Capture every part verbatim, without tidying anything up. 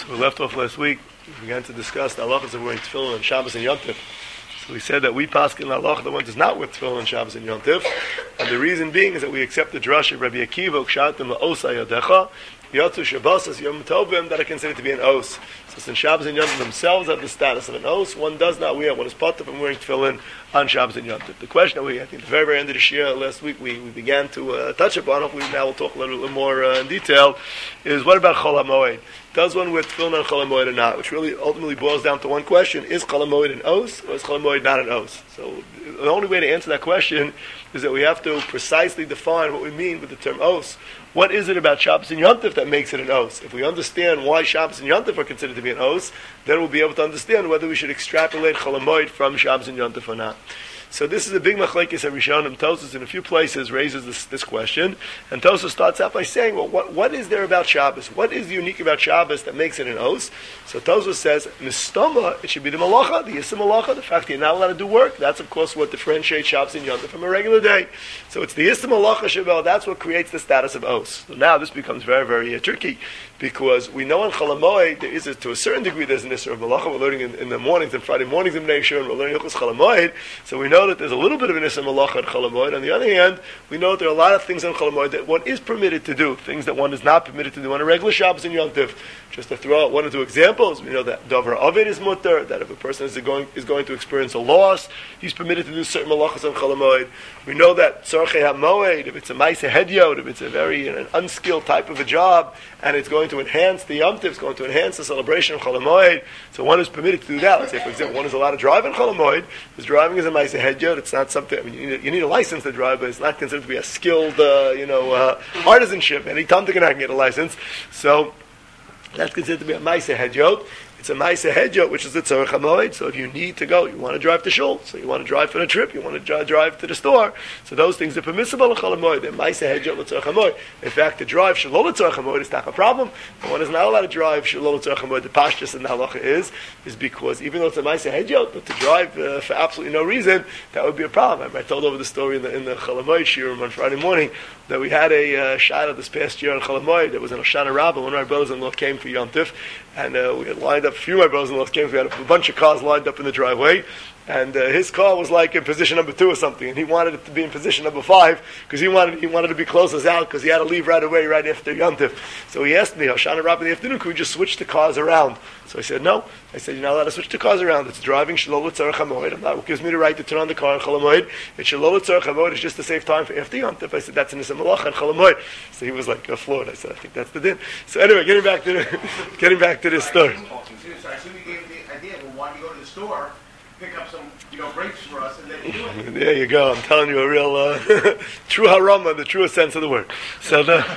So we left off last week. We began to discuss the halachas of wearing tefillin on Shabbos and Yom Tov. So we said that we paskin in halacha the one does not wear tefillin on Shabbos and Yom Tov, and the reason being is that we accept the drush of Rabbi Akiva, Kshatim la'osa yadecha, yatzu shabbos yom tovim, that are considered to be an os. So since Shabbos and Yom Tov themselves have the status of an os, one does not wear, one is part of wearing tefillin on Shabbos and Yom Tov. The question that we, I think, at the very, very end of the shir last week, we, we began to uh, touch upon, hopefully now we'll talk a little, little more uh, in detail, is what about Chol HaMoed? Does one wear tefillin on Chol HaMoed or not? Which really ultimately boils down to one question: is Chol HaMoed an os, or is Chol HaMoed not an os? So the only way to answer that question is that we have to precisely define what we mean with the term os. What is it about Shabbos and Yom Tov that makes it an os? If we understand why Shabbos and Yom Tov are considered to be an os, then we'll be able to understand whether we should extrapolate Chol HaMoed from Shabbos and Yom Tov or not. So this is a big machlekes and Rishonim. Tosfos in a few places raises this, this question, and Tosfos starts out by saying, well, what, what is there about Shabbos? What is unique about Shabbos that makes it an os? So Tosfos says, Mistoma, it should be the malacha, the Yisra malacha, the fact that you're not allowed to do work. That's, of course, what differentiates Shabbos and Yom Tov from a regular day. So it's the Yisra malacha Shabbat, that's what creates the status of os. So now this becomes very, very uh, tricky, because we know in Chol HaMoed, there is, a, to a certain degree, there's an Yisra of malacha. We're learning in, in the mornings and Friday mornings in Bnei Yeshua, and we're learning Hilchos Chol HaMoed, so we know that there's a little bit of an Issa Malacha at Chol HaMoed. On the other hand, we know that there are a lot of things on Chol HaMoed that one is permitted to do, things that one is not permitted to do on a regular Shabbos and Yom Tov. Just to throw out one or two examples, we know that Dover Ovid is mutter, that if a person is going is going to experience a loss, he's permitted to do certain malachas on Chol HaMoed. We know that Tzarchei HaMoed, if it's a Maaseh Hedyot, if it's a very an unskilled type of a job, and it's going to enhance the Yom Tov, it's going to enhance the celebration of Chol HaMoed, so one is permitted to do that. Let's say, for example, one is allowed to drive on Chol HaMoed, because driving is a Maaseh Hedyot, it's not something, I mean, you need, you need a license to drive, but it's not considered to be a skilled, uh, you know, uh, artisanship. Any time can get a license. So that's considered to be a Maaseh Hedyot. It's a Maaseh Hedyot, which is the Tzarech HaMoed. So if you need to go, you want to drive to shul, so you want to drive for a trip, you want to dri- drive to the store. So those things are permissible in Chol HaMoed. They're Maaseh Hedyot l'Tzarech HaMoed. In fact, to drive Shalol l'Tzarech HaMoed is not a problem. But one is not allowed to drive Shalol l'Tzarech HaMoed. The pashtus in the halacha is, is because even though it's a Maaseh Hedyot, but to drive uh, for absolutely no reason, that would be a problem. I told over the story in the, in the Chol HaMoed shiurim on Friday morning that we had a uh, shot of this past year on Chol HaMoed. There was an Hoshana Rabbah. One of our brothers-in-law came for Yom Tov, and uh, we had lined up, a few of my brothers-in-law came, we had a bunch of cars lined up in the driveway, and uh, his car was like in position number two or something, and he wanted it to be in position number five, because he wanted he wanted to be closest out, because he had to leave right away, right after Yom Tov. So he asked me, Hoshana Rabbah in the afternoon, could we just switch the cars around? So I said, no. I said, you're not allowed to switch the cars around. It's driving Shalol l'Tzarech HaMoed. I'm not, what gives me the right to turn on the car in Chol HaMoed? It's Shalol l'Tzarech HaMoed. It's just to save time for after Yom Tov. I said, that's an Issa Malacha in Chol HaMoed. So he was like, uh, floored. I said, I think that's the din. So anyway, getting back to the, getting back to this story. So I assume you gave the idea, well, why don't you go to the store, pick up some, you know, grapes for us, and then you do it. There you go. I'm telling you a real, uh, true harama, the truest sense of the word. So the...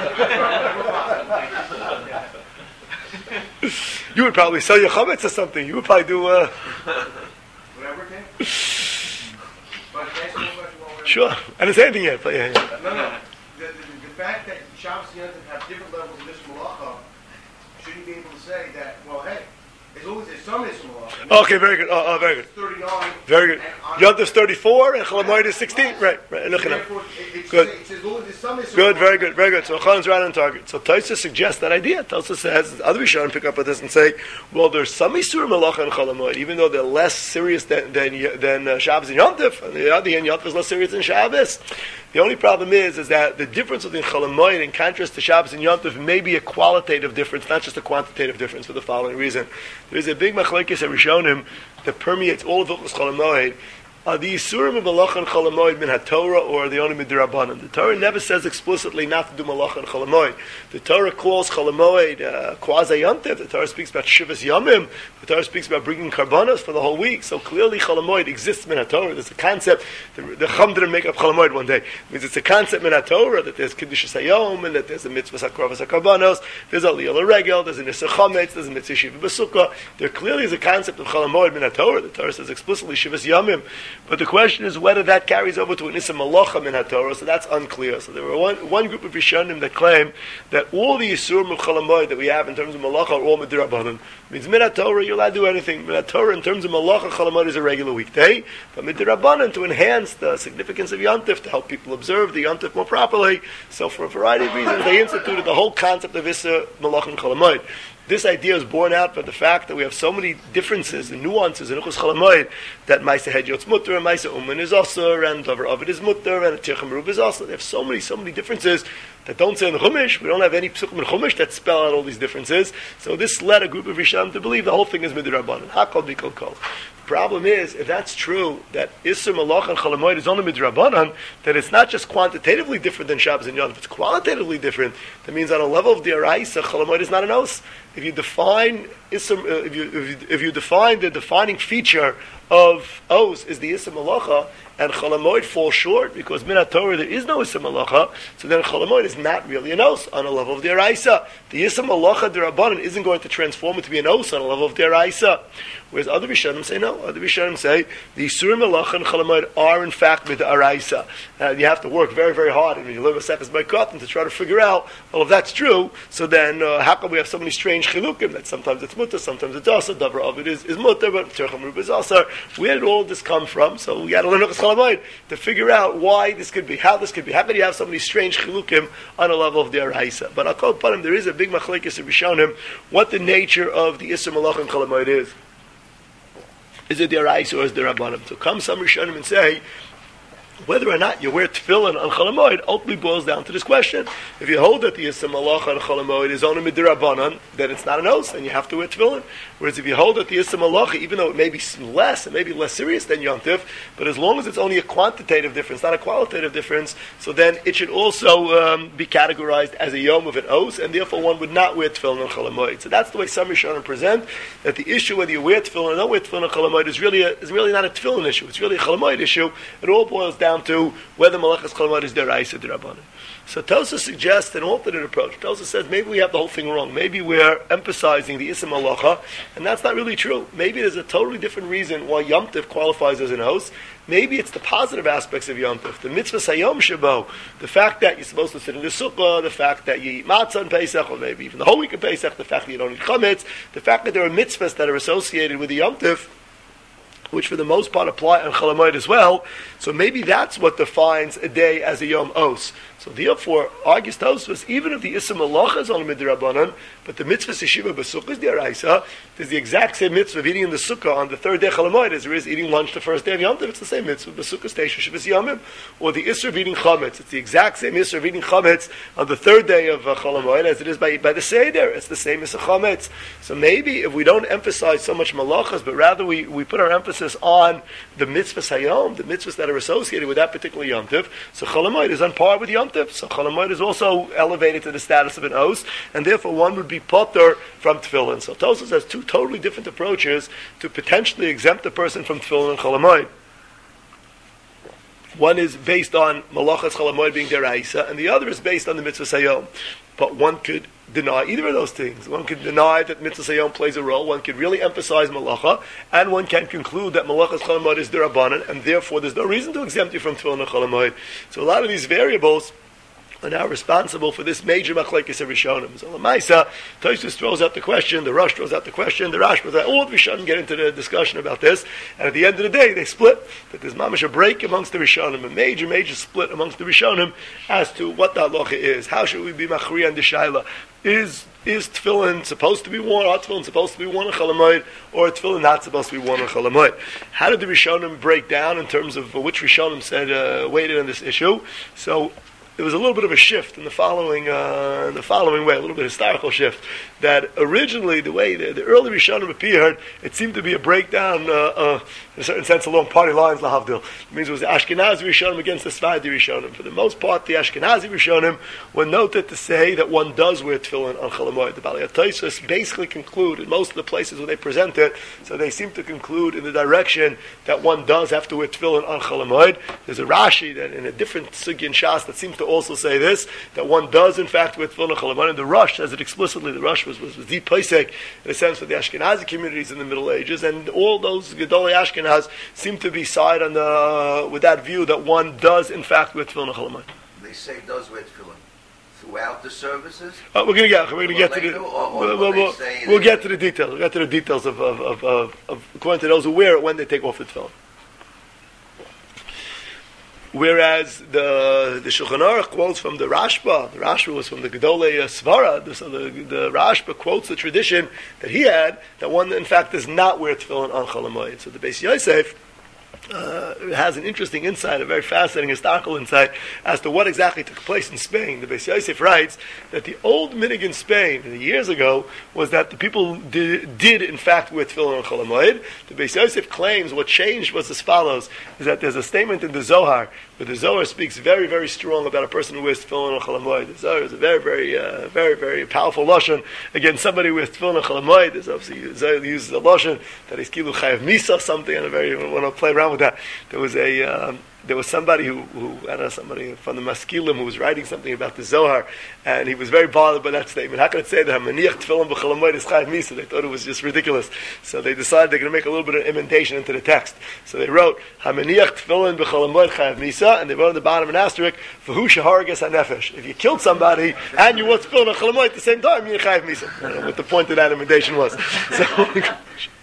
You would probably sell your chametz or something. You would probably do... Uh... Whatever it takes. But can I ask you a question while we're... Sure. I didn't say anything yet. But yeah, yeah. No, no. The, the, the fact that Shabbos and Yom Tov have different levels of this malacha, shouldn't you be able to say that, well, hey, as long as there's some this malacha... Okay, very good. Oh, oh very good. thirty-nine. Very good. Yom Tov's thirty-four and Chol HaMoed is sixteen. Right, right. Look at that. Good. Good, very good, very good. So Chalan's right on target. So Tosfos suggests that idea. Tosfos says, other Rishonim pick up with this and say, well, there's some Isur Malacha in Chol HaMoed, even though they're less serious than than, than uh, Shabbos and Yom Tov. On the other hand, Yom Tov is less serious than Shabbos. The only problem is, is that the difference between Chol HaMoed in contrast to Shabbos and Yom Tov may be a qualitative difference, not just a quantitative difference, for the following reason. There's a big machlekes at Rishonim that permeates all of Hilchos Chol HaMoed. Are the Yisurim of Malacha and Chol HaMoed min HaTorah, or are they only midrabanan? The Torah never says explicitly not to do Malacha and Chol HaMoed. The Torah calls Chol HaMoed uh, quasi Yom Tov. The Torah speaks about Shivas Yomim. The Torah speaks about bringing karbanos for the whole week. So clearly Chol HaMoed exists min HaTorah. There's a concept. The, the Chum didn't make up Chol HaMoed one day. It means it's a concept min HaTorah that there's Kiddush Hayom and that there's a mitzvah Sakravas HaKarbanos. There's a Liyal Regel. There's a Nisa Chametz. There's a mitzvah Shiva B'Sukkah. There clearly is a concept of Chol HaMoed min HaTorah. The Torah says explicitly Shivas Yomim. But the question is whether that carries over to an Issa Malacha min HaTorah, so that's unclear. So there were one, one group of Rishonim that claim that all the Yisurim of Chol HaMoed that we have in terms of Malacha are all midrabanan. Means min HaTorah, you're allowed to do anything. Min HaTorah in terms of Malacha, Chol HaMoed is a regular weekday, but midrabanan to enhance the significance of Yom Tov, to help people observe the Yom Tov more properly. So for a variety of reasons, they instituted the whole concept of Issa Malacha and Chol HaMoed. this idea is born out by the fact that we have so many differences and nuances in Uchos Chalamoid that Maisa Hedyot's mutter and Maisa Uman is Asur and Dover Ovid is mutter and Tirchim Ruv is Asur. They have so many, so many differences that don't say in the Chumash. We don't have any Psukim in Chumash that spell out all these differences. So this led a group of Rishonim to believe the whole thing is Midrabanan. Hakol Bikol Kol. The problem is, if that's true, that Isser Malach and Chalamoid is only Midrabanan, then it's not just quantitatively different than Shabbos and Yom. If it's qualitatively different, that means on a level of the Araisa, Chalamoid is not an os. If you define Isser, uh, if, you, if, you, if you define the defining feature of os is the Isser Malacha, and Chalamoid falls short because Minat Torah there is no Isser Malacha, so then Chalamoid is not really an os on a level of the Araisa. The Isser Malacha D'Rabbanan isn't going to transform it to be an os on a level of the Araisa. Whereas other Rishonim say no. Other Rishonim say the Isurim Malacha and Chalamoid are in fact with the Araisa. And you have to work very, very hard and you live a Sefes by Katan to try to figure out, well, if that's true, so then uh, how come we have so many strange chilukim that sometimes it's mutter, sometimes it's asar, davar of it is, is mutter, but Tirchim Ruv is asar. Where did all this come from? So we got to learn Chalamoid to figure out why this could be, how this could be. How could you have so many strange chilukim on a level of the Araisa? But I'll call upon him, there is a big machlekes of Rishonim what the nature of the Isser Malach and Chalamoid is. Is it the Araisa or is it the Rabbanim? So come some Rishonim and say, whether or not you wear tefillin on Chalamoid ultimately boils down to this question. If you hold that the Yisra Malacha on Chalamoid is only midrabanan, then it's not an os, and you have to wear tefillin. Whereas if you hold that the Yisra Malacha, even though it may be less, it may be less serious than Yom Tif, but as long as it's only a quantitative difference, not a qualitative difference, so then it should also um, be categorized as a Yom of an os, and therefore one would not wear tefillin on Chalamoid. So that's the way some Rishonim present, that the issue whether you wear tefillin or don't wear tefillin on Chalamoid is really, a, is really not a tefillin issue, it's really a Chalamoid issue. It all boils down down to whether Malachas Chalamoid is deraisa derabanan. So Tosa suggests an alternate approach. Tosa says maybe we have the whole thing wrong. Maybe we're emphasizing the Ism Malacha, and that's not really true. Maybe there's a totally different reason why Yom Tif qualifies as an os. Maybe it's the positive aspects of Yom Tif, the mitzvah sayom shabo, the fact that you're supposed to sit in the sukkah, the fact that you eat matzah on Pesach, or maybe even the whole week of Pesach, the fact that you don't eat chametz, the fact that there are mitzvahs that are associated with the Yom Tif, which for the most part apply on Chalamoid as well. So maybe that's what defines a day as a Yom Os. So therefore, argues Tosfos, even if the Issa Malacha is only Midrabanan, but the mitzvah Seshiva B'Sukkah is the Araisa, there's the exact same mitzvah of eating in the Sukkah on the third day of Chalamoid as there is eating lunch the first day of Yom Tov. It's the same mitzvah, B'Sukkah Station Shivas Yomim. Or the Issa of eating Chametz. It's the exact same Issa of eating Chametz on the third day of uh, Chalamoid as it is by, by the Seder. It's the same Issa Chametz. So maybe if we don't emphasize so much Malachas, but rather we, we put our emphasis on the mitzvah Sayom, the mitzvahs that are associated with that particular Yom Tov, so Chalamoid is on par with Yom Tov. So Chalamoid is also elevated to the status of an os, and therefore one would be potter from tefillin. So Tosfos has two totally different approaches to potentially exempt a person from tefillin and Chalamoid. One is based on Malachas Chalamoid being deraisa, and the other is based on the mitzvah sayom. But one could deny either of those things. One could deny that mitzvah sayom plays a role. One could really emphasize malacha, and one can conclude that Malachas Chalamoid is derabanan, and therefore there's no reason to exempt you from tefillin and Chalamoid. So a lot of these variables are now responsible for this major machlekes of Rishonim. So Lamaisa, Tosfos throws out the question, the Rosh throws out the question, the Rash throws out, all the Rishonim get into the discussion about this, and at the end of the day, they split, that there's mamash a break amongst the Rishonim, a major, major split amongst the Rishonim as to what the halacha is. How should we be machriya and deshaila? Is is tefillin supposed to be worn, or tefillin supposed to be worn on Chalamoid, or tefillin not supposed to be worn on Chalamoid? How did the Rishonim break down in terms of which Rishonim said uh, waited on this issue? So there was a little bit of a shift in the following uh, in the following way, a little bit of historical shift. That originally, the way the, the early Rishonim appeared, it seemed to be a breakdown, uh, uh, in a certain sense, along party lines, lahavdil. It means it was the Ashkenazi Rishonim against the Sephardi Rishonim. For the most part, the Ashkenazi Rishonim were noted to say that one does wear tefillin on Chalamoid. The Balei Tosfos basically conclude, in most of the places where they present it, so they seem to conclude in the direction that one does have to wear tefillin on Chalamoid. There's a Rashi that in a different sugya in Shas that seems to also say this, that one does in fact wear tefillin on Chalamoid. And the Rosh says it explicitly. The Rosh was was, was the Pesach in a sense for the Ashkenazi communities in the Middle Ages, and all those Gedolei Ashkenaz seem to be side on the uh, with that view that one does in fact wear tefillin on Chalamoid. They say does wear tefillin throughout the services. Uh, we're going to get we're going to get to the or, or we'll, we'll, we'll, we'll get to the details. We'll get to the details of of, of, of, of according to those who wear it when they take off the tefillin. Whereas the the Shulchan Aruch quotes from the Rashba. The Rashba was from the Gedolei Svara. So the, the Rashba quotes the tradition that he had, that one, in fact, does not wear tefillin on Chol HaMoed. So the Beis Yosef Uh, has an interesting insight, a very fascinating historical insight as to what exactly took place in Spain. The Beis Yosef writes that the old minig in Spain, years ago, was that the people did, did in fact wear tefillin on Chol HaMoed. The Beis Yosef claims what changed was as follows, is that there's a statement in the Zohar, where the Zohar speaks very, very strong about a person who wears tefillin on Chol HaMoed. The Zohar is a very, very, uh, very, very powerful lashon against somebody who wears tefillin on Chol HaMoed. There's obviously, Zohar uses a lashon that is kilu chayav misa, something, and I very want to play around with that. There was a um, there was somebody who, who I don't know, somebody from the Maskilim who was writing something about the Zohar, and he was very bothered by that statement. How can it say that Hamaniach tefillin b'chol HaMoed is chayav misa? They thought it was just ridiculous, so they decided they're going to make a little bit of emendation into the text. So they wrote Hamaniach tefillin b'chol HaMoed chayav misa, and they wrote on the bottom an asterisk v'hu sheharages hanefesh. If you killed somebody and you wore tefillin on Chol HaMoed at the same time, you're chayav misa. I don't know what the point of that emendation was. So.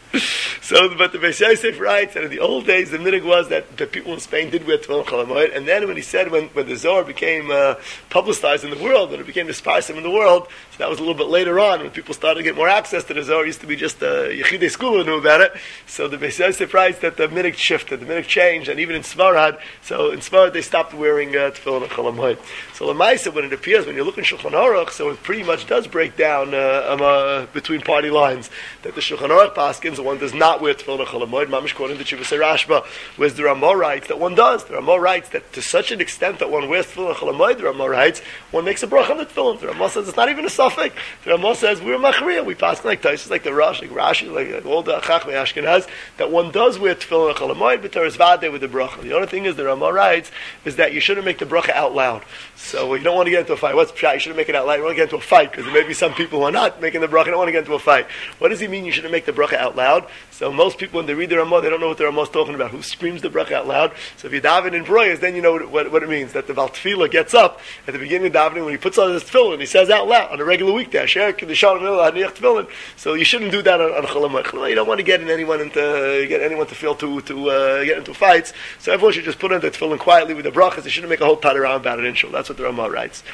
So, but the Beis Yosef writes that in the old days the minig was that the people in Spain did wear tefillin Chol HaMoed, and then when he said when, when the Zohar became uh, publicized in the world, when it became disparsim in the world, so that was a little bit later on when people started to get more access to the Zohar. It used to be just uh, Yechidei School who knew about it. So the Beis Yosef writes that the minig shifted, the minig changed, and even in Svarad, so in Svarad they stopped wearing uh, tefillin Chol HaMoed. So Lamaisa, when it appears, when you look in Shulchan Aruch, so it pretty much does break down uh, um, uh, between party lines that the Shulchan Aruch paskins, one does not wear tefillin Chol HaMoed. Mamish quoting the Chivasei Rashba, whereas the Ramah writes that one does. The Ramah writes that to such an extent that one wears tefillin Chol HaMoed, the Ramah writes, one makes a bracha on the tefillin. The Ramah says it's not even a suffix. The Ramah says we're machriya. We pass like Taisus, like the Rosh, like Rashi, like, like all the Chachmei Ashkenaz, that one does wear tefillin Chol HaMoed, but there is vade with the bracha. The only thing is, the Ramah writes, is that you shouldn't make the bracha out loud. So you don't want to get into a fight. What's pshat? You shouldn't make it out loud. You want to get into a fight because there may be some people who are not making the bracha. Don't want to get into a fight. What does he mean? You shouldn't make the bracha out loud. So most people, when they read the Ramah, they don't know what the Ramah is talking about. Who screams the bracha out loud? So if you daven in broyas, then you know what, what, what it means. That the Baal Tefillah gets up at the beginning of davening when he puts on his tefillin, he says out loud on a regular weekday, Asher Kedushan Haniach Tefillin. So you shouldn't do that on, on Chol HaMoed. You don't want to get in anyone into get anyone to feel to to uh, get into fights. So everyone should just put on the tefillin quietly with the brachas. They shouldn't make a whole pat around about it. Inshallah, that's what the Ramah writes.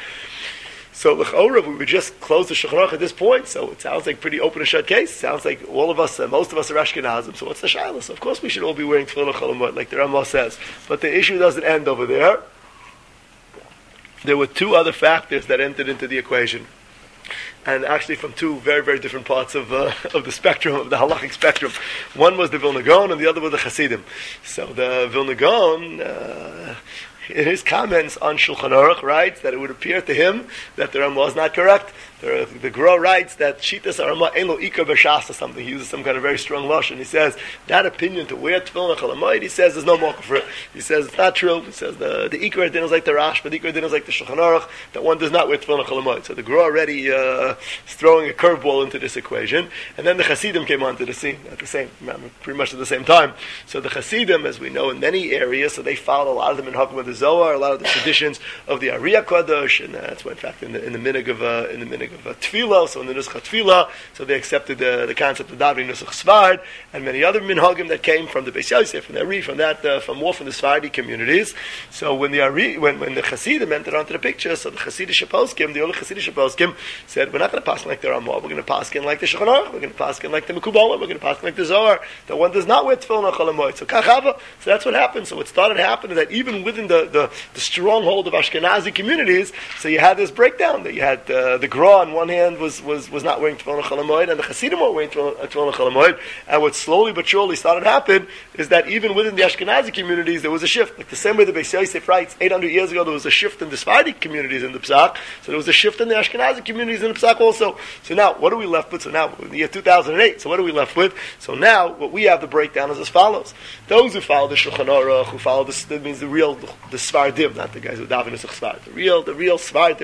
So l'chora, we would just close the Shulchan Aruch at this point. So it sounds like pretty open and shut case. It sounds like all of us, uh, most of us are Ashkenazim. So what's the shaila? So of course we should all be wearing tefillin Chol HaMoed, like the Ramah says. But the issue doesn't end over there. There were two other factors that entered into the equation, and actually from two very, very different parts of uh, of the spectrum, of the halachic spectrum. One was the Vilna Gaon, and the other was the Hasidim. So the Vilna Gaon, uh, in his comments on Shulchan Aruch, writes that it would appear to him that the Ramah is not correct. The, the Gra writes that Shitas Ramah Elo Ikar B'Shas or something. He uses some kind of very strong lashon. He says that opinion to wear tefillin Chol HaMoed, he says there's no market for it. He says it's not true. He says the the Ikar din is like the Rash, but the Ikar din is like the Shulchan Aruch, that one does not wear tefillin Chol HaMoed. So the Gra already uh, is throwing a curveball into this equation, and then the Hasidim came onto the scene at the same, pretty much at the same time. So the Hasidim, as we know, in many areas, so they follow a lot of them in Hakam of the Zohar, a lot of the traditions of the Ariyah Kadosh, and that's why, in fact, in the in the minig of uh, in the minig of uh, tefillah, so in the Nusach tefillah, so they accepted the, the concept of davening Nusach Svard, and many other minhagim that came from the Beis Yosef, from the Ari, from that, uh, from more from the Sephardi communities. So when the Ari, when when the Hasidim entered onto the picture, so the Hasidic poskim, the early Hasidic poskim said, we're not going to pass like the Ramah, we're going to pass like the Shulchan Aruch, we're going to pass like the Mekubalah, we're going to pass like the Zohar. That one does not wear tefillin Chol HaMoed. So kachava. So that's what happened. So what started happening that even within the the, the stronghold of Ashkenazi communities, so you had this breakdown that you had uh, the Gra on one hand was was, was not wearing tefillin Chol HaMoed, and the Hasidim were wearing tefillin Chol HaMoed. And what slowly but surely started to happen is that even within the Ashkenazi communities there was a shift. Like the same way the Beis Yosef writes, eight hundred years ago there was a shift in the Sephardi communities in the Pesach, so there was a shift in the Ashkenazi communities in the Pesach also. So now, what are we left with? So now, in the year two thousand eight, so what are we left with? So now, what we have the breakdown is as follows. Those who follow the Shulchan Aruch, who follow this, that means the real, the Svardim, not the guys who daven Nusach Svard, the real, the real Svardim,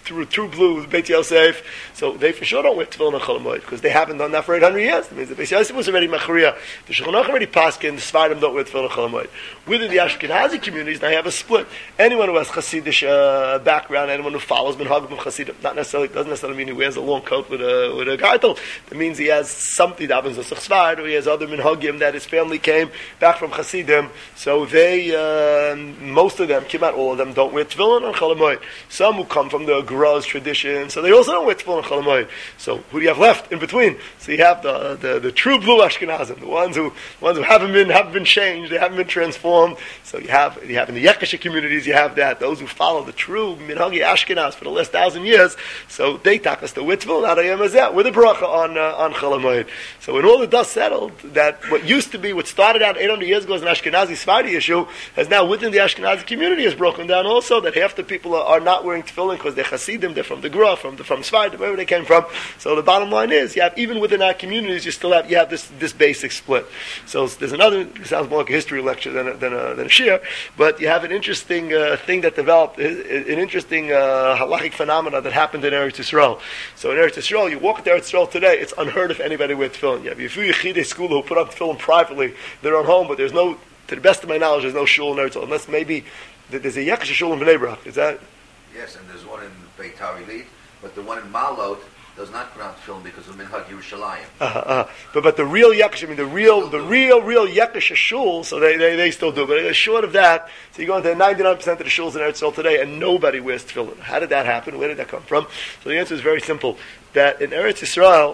true, true blue, Beit Yosef, so they for sure don't wear tefillin on Chol Hamoed, because they haven't done that for eight hundred years. It means the Beit Yosef was already Machriya. The Shulchan Aruch already paskin, the Sfardim don't wear tefillin on Chol Hamoed. Within the Ashkenazi communities, now you have a split. Anyone who has Hasidic uh, background, anyone who follows Minhagim of Hasidim, not necessarily, doesn't necessarily mean he wears a long coat with a with a gaitel. It means he has something that happens to Sfard, or he has other Minhagim that his family came back from Hasidim. So they, uh, most of them, about all of them, don't wear tefillin on Chol Hamoed. Some who come from the Graz tradition, so they also don't wear tefillin on Chol Hamoed. So who do you have left in between? So you have the the, the true blue Ashkenazim, the ones who ones who haven't been haven't been changed, they haven't been transformed. So you have you have in the Yekisha communities, you have that those who follow the true Minhagi Ashkenaz for the last thousand years. So they talk us the with tefillin Adayim Azeh with a bracha on uh, on Chol Hamoed. So when all the dust settled, that what used to be what started out eight hundred years ago as an Ashkenazi Sephardi issue has now within the Ashkenazi community has broken down also, that half the people are, are not wearing tefillin because they're Hasidim, they're from the Gra, from the from Sephardim, wherever they came from. So the bottom line is, you have even within our communities, you still have you have this this basic split. So there's another. It sounds more like a history lecture than a, than a, than a shir, but you have an interesting uh, thing that developed, an interesting uh, halachic phenomena that happened in Eretz Yisrael. So in Eretz Yisrael, you walk to Eretz Yisrael today, it's unheard of anybody with tefillin. You have a few yechidei school who put up tefillin privately, they're on home, but there's no, to the best of my knowledge, there's no shul in Eretz Yisrael, unless maybe there's a Yekisha shul in Bnei Brak. Is that? Yes, and there's one in Beitar Illit, but the one in Malot does not put on tefillin because of Minhag Yerushalayim. Uh-huh, uh-huh. But but the real Yekisha, I mean the real the real real Yekisha shul, so they, they, they still do. But short of that, so you go into ninety-nine percent of the shuls in Eretz Yisrael today, and nobody wears tefillin. How did that happen? Where did that come from? So the answer is very simple. That in Eretz Yisrael,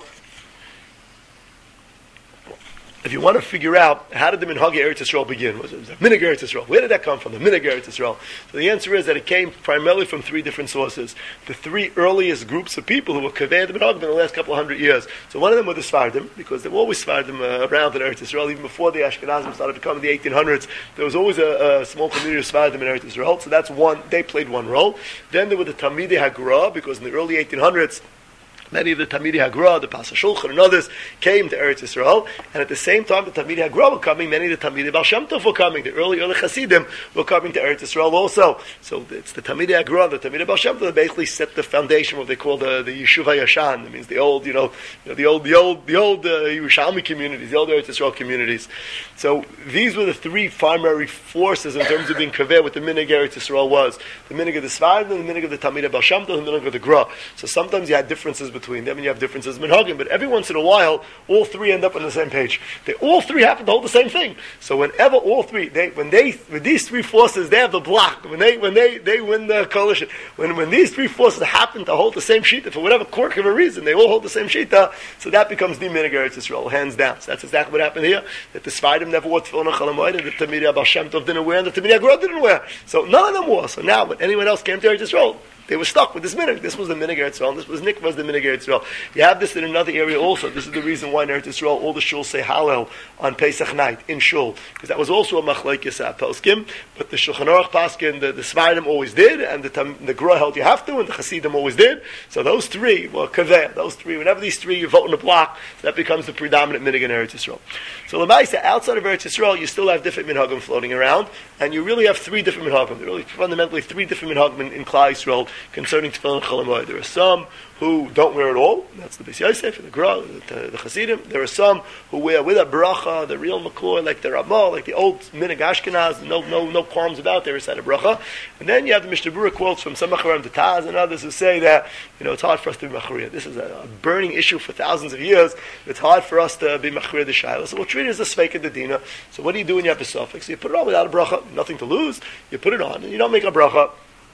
if you want to figure out how did the Minhag Eretz Yisrael begin, was it the Minhag Eretz Yisrael? Where did that come from? The Minhag Eretz Yisrael. So the answer is that it came primarily from three different sources. The three earliest groups of people who were Kaveh the Minhag in the last couple of hundred years. So one of them were the Sfardim, because there were always Sfardim uh, around in Eretz Yisrael, even before the Ashkenazim started to come in the eighteen hundreds. There was always a, a small community of Sfardim in Eretz Yisrael. So that's one. They played one role. Then there were the Talmidei Hagra, because in the early eighteen hundreds. Many of the Talmidei Hagra, the Pasha Shulchan, and others came to Eretz Yisrael, and at the same time the Talmidei Hagra were coming, many of the Talmidei Baal Shem Tov were coming, the early, early Hasidim were coming to Eretz Yisrael also. So it's the Talmidei Hagra, the Talmidei Baal Shem Tov that basically set the foundation, what they call the, the Yeshuv HaYashan. That means the old, you know, you know the old, the old, the old uh, Yerushalmi communities, the old Eretz Yisrael communities. So these were the three primary forces in terms of being kaveh what the Minhag Eretz Yisrael was. The Minhag of the Sfardim, the Minhag of the Talmidei Baal Shem Tov, and the Minhag of the Gra. So sometimes you had differences between them, and you have differences Minhagim, but every once in a while, all three end up on the same page. They all three happen to hold the same thing. So whenever all three, they, when they, with these three forces, they have the block. When they, when they, they win the coalition. When, when these three forces happen to hold the same shita for whatever quirk of a reason, they all hold the same shita. So that becomes the Minhag Eretz Yisrael, hands down. So that's exactly what happened here. That the Sfardim never wore tefillin on Chol Hamoed, and the Talmidei Baal Shem Tov didn't wear, and the Talmidei Hagra didn't wear. So none of them wore. So now, when anyone else came to Eretz Yisrael, they were stuck with this minhag. This was the minhag Eretz Yisrael. This was Nikvah's the minhag Eretz Yisrael. You have this in another area also. This is the reason why in Eretz Yisrael all the shuls say Hallel on Pesach night in shul, because that was also a machlokes at poskim. But the Shulchan Aruch paskin, the, the Sfardim always did, and the the Gra held you have to, and the Hasidim always did. So those three were kaveh. Those three, whenever these three you vote in a block, that becomes the predominant minhag in Eretz Yisrael. So l'maisa outside of Eretz Yisrael, you still have different minhagim floating around, and you really have three different minhagim. There are really fundamentally three different minhagim in, in Klal Yisrael concerning tefillin and Chol Hamoed. There are some who don't wear it all. That's the Beis Yosef, the Gra, the, the Hasidim. There are some who wear with a bracha, the real makor, like the Ramah, like the old Minhag Ashkenaz. No, no, no qualms about their side of bracha. And then you have the Mishnah Berurah quotes from some Macharam, the Taz, and others who say that you know it's hard for us to be machriya. This is a, a burning issue for thousands of years. It's hard for us to be machriya the shayla. So we'll treat it as a sveik the dina. So what do you do when you have the suffix? You put it on without a bracha, nothing to lose. You put it on, and you don't make a bracha.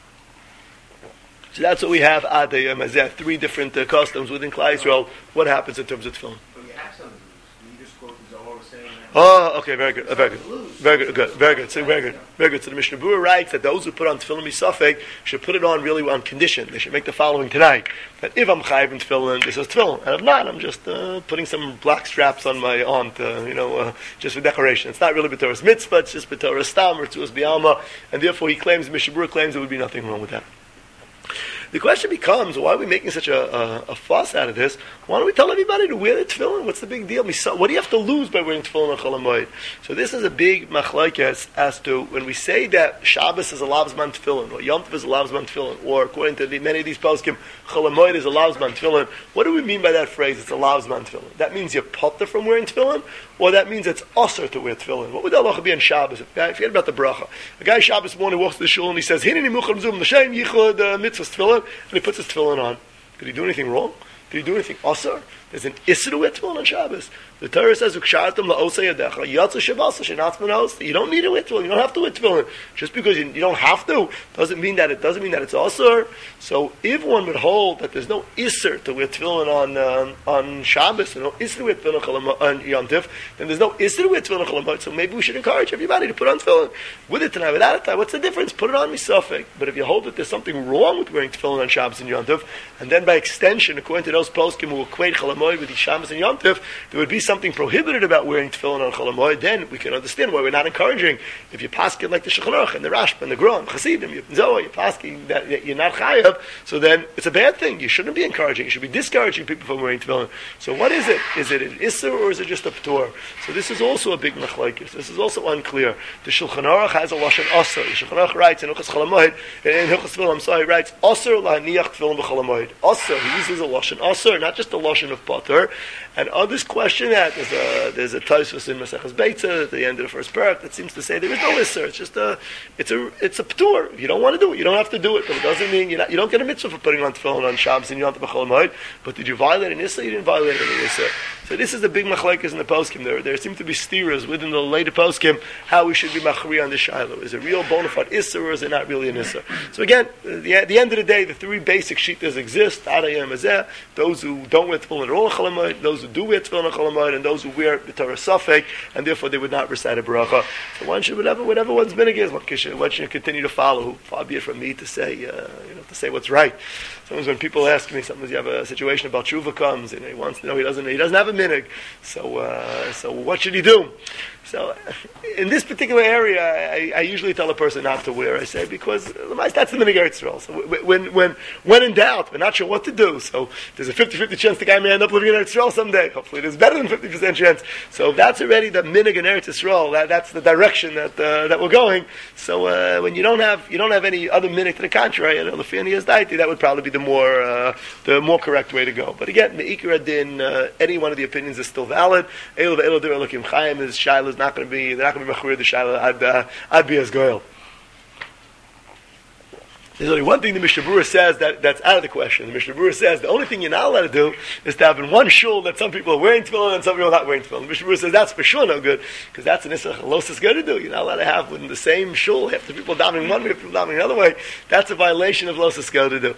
So that's what we have at the um, three different uh, customs within Klal Yisrael. What happens in terms of tefillin? But you have some. You just quote the Zohar saying that. Oh, okay, very good, uh, very good, very good, good, very good, so very good, very good. So the Mishnah Berurah writes that those who put on tefillin misafek should put it on really on condition. They should make the following tonight: that if I'm chayiv in tefillin, this is tefillin, and if not, I'm just uh, putting some black straps on my arm, to, you know, uh, just for decoration. It's not really b'torah's mitzvah; it's just b'torah's stam or tzuas b'alma, and therefore he claims, Mishnah Berurah claims there would be nothing wrong with that. The question becomes, why are we making such a, a, a fuss out of this? Why don't we tell everybody to wear the tefillin? What's the big deal? What do you have to lose by wearing tefillin on Chol HaMoed? So this is a big machlokes as to when we say that Shabbos is a lavzman tefillin, or Yom Tov is a lavzman tefillin, or according to the, many of these poskim, Chol HaMoed is a lavzman tefillin. What do we mean by that phrase? It's a lavzman tefillin. That means you're potter from wearing tefillin, or that means it's usher to wear tefillin. What would the halacha be on Shabbos? If, forget about the bracha. A guy Shabbos morning walks to the shul and he says, "Hineni mucham zum l'shem yichud mitzvah tefillin," and he puts his tefillin on. Did he do anything wrong? Did he do anything usher? There's an issur to wear tefillin on Shabbos. The Torah says, "Ukshartam la'osei yadecha yatsa shavasa shenatzman host." You don't need to wear tefillin. You don't have to wear tefillin. Just because you, you don't have to doesn't mean that it doesn't mean that it's usher. So if one would hold that there's no issur to wear tefillin on um, on Shabbos, and no issur to wear tefillin on Yom Tov, then there's no issur to wear tefillin on Chol HaMoed. So maybe we should encourage everybody to put on tefillin. With it tonight, without it, what's the difference? Put it on misafek. But if you hold that there's something wrong with wearing tefillin on Shabbos and Yom Tov, and then by extension, according to those poskim who equate Chol HaMoed with the Shabbos and Yom Tov, there would be something prohibited about wearing tefillin on Chol HaMoed, then we can understand why we're not encouraging. If you paskin like the Shulchan Aruch and the Rashba and the Gram, Chasidim, you Zohar, you paskin that you're not chayav, so then it's a bad thing. You shouldn't be encouraging. You should be discouraging people from wearing tefillin. So what is it? Is it an issur or is it just a p'tur? So this is also a big machlokes. This is also unclear. The Shulchan Aruch has a lashon asur. The Shulchan Aruch writes in Hilchos Chol HaMoed, in Hilchos Tefillin, I'm sorry, writes asur lahaniach tefillin b'Chol HaMoed. Asur, he uses a lashon asur, not just a lashon of potter. And others question that. There's a there's a Tosfos in Maseches Beitza at the end of the first parak that seems to say there is no issur. It's just a it's a it's a p'tur. If you don't want to do it, you don't have to do it. But it doesn't mean you're not, you don't get a mitzvah for putting on tefillin on Shabbos and Yom Tov b'Chol HaMoed. But did you violate an issur? You didn't violate any issur. So this is a big machlokes in the poskim. There there seem to be steers within the later poskim how we should be machri on the shiloh. Is it real bona fide issur or is it not really an issur? So again, the, at the end of the day, the three basic shittas exist. Adayim Azeh. Those who don't wear tefillin at all on Chol HaMoed, those who do wear tefillin on Chol HaMoed, and those who wear the Torah Safek, and therefore they would not recite a bracha. So one should, whatever, whatever one's minig is, one should, one should continue to follow. Far be it from me to say, uh, you know, to say what's right. Sometimes when people ask me, sometimes you have a situation about tshuva comes, and he wants to know he doesn't, he doesn't have a minig. So, uh, so what should he do? So, in this particular area, I, I usually tell a person not to wear. I say because that's the minig Eretz Yisrael. So when, when, when in doubt, we're not sure what to do. So there's a fifty-fifty chance the guy may end up living in Eretz Yisrael someday. Hopefully, there's better than fifty percent chance. So that's already the minig in Eretz Yisrael. That, that's the direction that uh, that we're going. So uh, when you don't have you don't have any other minig to the contrary, you know, Lefinias Daiti, that would probably be the more uh, the more correct way to go. But again, Me'ikra Din, uh, any one of the opinions is still valid. Elo ve'elo dir elokim chayim is Shiloh is not going to be they're not going to be machrir the Shiloh. I'd uh, I'd be as goyal. There's only one thing the Mishnah Berurah says that, that's out of the question. The Mishnah Berurah says the only thing you're not allowed to do is to have in one shul that some people are wearing tefillin and some people are not wearing tefillin. The Mishnah Berurah says that's for sure no good, because that's an issur chalos is good to do. You're not allowed to have in the same shul, half the people davening one way, half the people davening another way. That's a violation of los is good to do.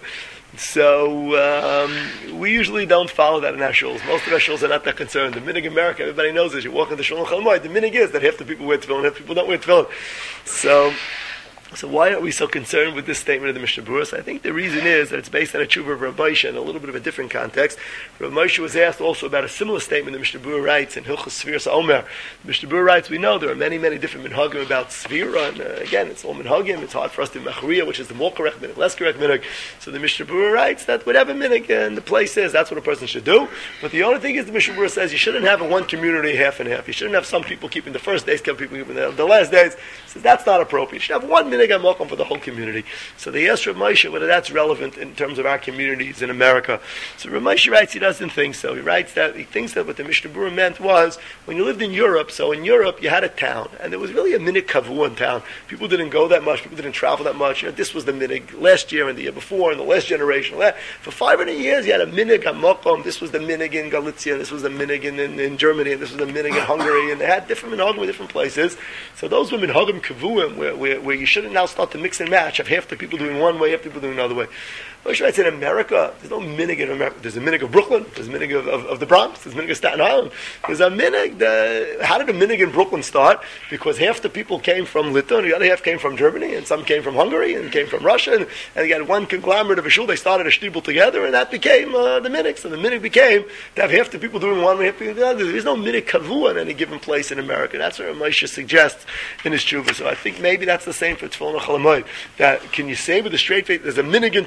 So um, we usually don't follow that in our shuls. Most of our shuls are not that concerned. The minig in America, everybody knows this. You walk into shul on Chol HaMoed, the minig is that half the people wear tefillin, half the people don't wear tefillin. So. So why are we so concerned with this statement of the Mishnah Berurah? So I think the reason is that it's based on a tshuva of Rav Moshe in a little bit of a different context. Rav Moshe was asked also about a similar statement the Mishnah Berurah writes in Hilchos Sfiras Omer. The Mishnah Berurah writes, we know there are many, many different minhagim about Sfira, and uh, again, it's all minhagim. It's hard for us to machriya, which is the more correct minhag, less correct minhag. So the Mishnah Berurah writes that whatever minhag and the place is, that's what a person should do. But the only thing is the Mishnah Berurah says you shouldn't have in one community half and half. You shouldn't have some people keeping the first days, some people keeping the, the last days. So that's not appropriate. You should have one minhag and welcome for the whole community. So they asked Rav Moshe whether that's relevant in terms of our communities in America. So Rav Moshe writes he doesn't think so. He writes that he thinks that what the Mishnah Berurah meant was when you lived in Europe, so in Europe you had a town, and there was really a minig kavua in town. People didn't go that much, people didn't travel that much. You know, this was the minig last year and the year before and the last generation. For five hundred years you had a minig hamakom. This was the minig in Galicia, this was the minig in, in, in Germany, and this was the minig in Hungary, and they had different minhagim in different places. So those were minhagim kavuim where, where, where you shouldn't now start to mix and match, have half the people doing one way, half the people doing another way. Moshe writes in America, there's no minig in America. There's a minig of Brooklyn, there's a minig of, of, of the Bronx, there's a minig of Staten Island. There's a minig, the, how did the minig in Brooklyn start? Because half the people came from Lithuania, and the other half came from Germany, and some came from Hungary, and came from Russia, and, and they got one conglomerate of a shul, they started a shtibel together, and that became uh, the minig. So the minig became to have half the people doing one way, half the people doing the other. There's no minig kavua in any given place in America. That's what Moshe suggests in his tshuva. So I think maybe that's the same for Tefillin Chol HaMoed. That can you say with a straight face, there's a minig in Teaneck.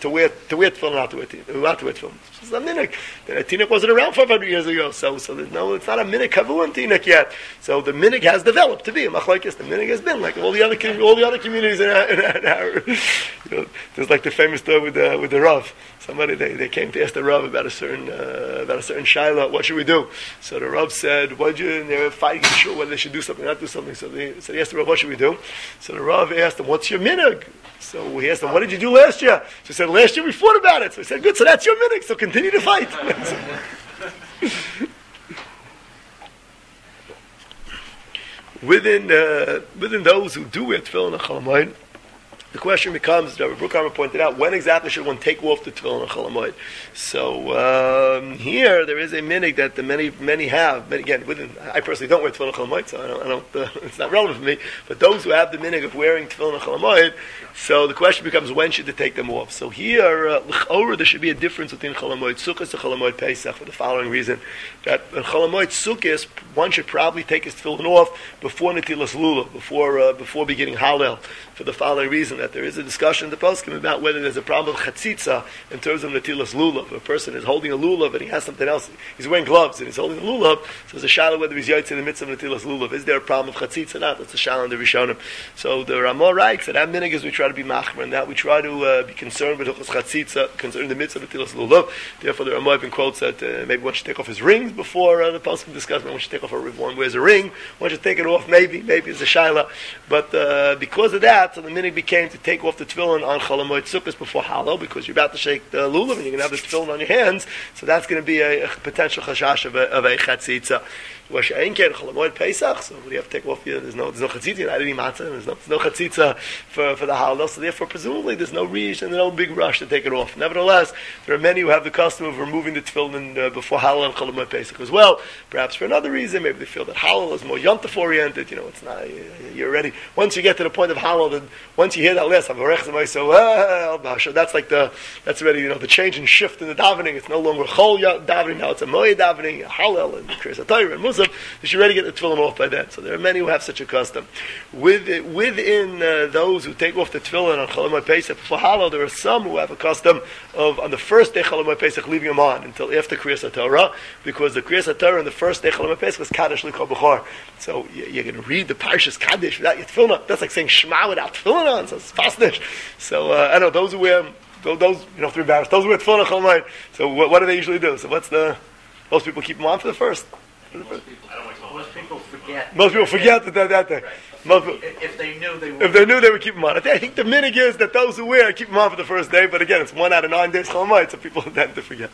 to wear to wear tefillin, not to wear tefillin, not to wear tefillin. It's a minhag. The tinuk wasn't around five hundred years ago, so so there's no, it's not a minhag kavuan tinuk yet. So the minhag has developed to be a machlokes. The minhag has been like all the other all the other communities in our, in our, in our you know, there's like the famous story with the with the Rav. Somebody they, they came to ask the Rav about a certain uh, about a certain shaila. What should we do? So the Rav said, "What you?" And they were fighting, sure whether they should do something, or not do something. So they so he asked the Rav, "What should we do?" So the Rav asked him, "What's your minhag?" So he asked him, "What did you do last year?" So he said, "Last year we fought about it." So he said, "Good. So that's your minhag. So continue to fight." within uh, within those who do wear tefillin and chalamoid, the question becomes, Rabbi Bruckheimer pointed out, when exactly should one take off the tefillin and chalamoid? So um, here there is a minhag that the many many have. But again, within, I personally don't wear tefillin and chalamoid, so I don't. I don't uh, it's not relevant for me. But those who have the minhag of wearing tefillin and chalamoid, so the question becomes, when should they take them off? So here, uh, there should be a difference between chalamoid sukkos and chalamoid pesach for the following reason: that in chalamoid sukkos, one should probably take his tefillin off before netilas lulav, before uh, before beginning Hallel, for the following reason: that there is a discussion in the poskim about whether there's a problem of chatzitza in terms of netilas lulav. A person is holding a lulav and he has something else. He's wearing gloves and he's holding a lulav. So there's a shalom whether he's yotze in the midst of netilas lulav. Is there a problem of chatzitza or not? That's a shalom in the Rishonim. So the Ramah writes that that minhag is we try to be machmer, and that we try to uh, be concerned with chatzitza, concerned in the midst of netilas lulav. Therefore, the Ramah even quotes that uh, maybe one should take off his rings before uh, the poskim discuss. One should take off a if one wears a ring. One should take it off. Maybe, maybe it's a shaila. But uh, because of that, so the minhag became to take off the tefillin on chalamoid sukkos before Hallel, because you're about to shake the lulav and you're going to have the tefillin on your hands, so that's going to be a, a potential chashash of a, of a chatzitza. Pesach, so what do you have to take off here? There's no, there's no chatzitza, you're not eating matzah, there's no, there's no chatzitza for, for the holiday, so therefore presumably there's no reach and no big rush to take it off. Nevertheless, there are many who have the custom of removing the tefillin uh, before Hallel and Chalamoid Pesach as well, perhaps for another reason. Maybe they feel that Hallel is more Yontif oriented, you know, it's not, you're ready, once you get to the point of Hallel, then once you hear that last, so that's like the, that's already, you know, the change and shift in the davening. It's no longer Chol davening, now it's a Moed davening, Hallel and Kriyas HaTorah and Musaf. You should already get the tefillin off by then. So there are many who have such a custom. With, within uh, those who take off the tefillin on Chalamoid Pesach for Hallel, there are some who have a custom of on the first day Chalamoid Pesach leaving them on until after Kriyas HaTorah, because the Kriyas HaTorah on the first day Chalamoid Pesach was Kaddish L'Kol B'chor. So you, you're going to read the Parshas Kaddish without your tefillin on. That's like saying Shema without tefillin on. So it's fasnish. So uh, I don't know, those who wear, those, those you don't have to be embarrassed, those who wear tefillin on Chalamoid, so what, what do they usually do? So what's the, most people keep them on for the first. Most people, I don't like most people forget. Most people forget that that day. Right. Most people, if they knew, they would. If they knew, they would keep them on. I think the minhag is that those who wear keep them on for the first day. But again, it's one out of nine days Chalamoid, so people tend to forget.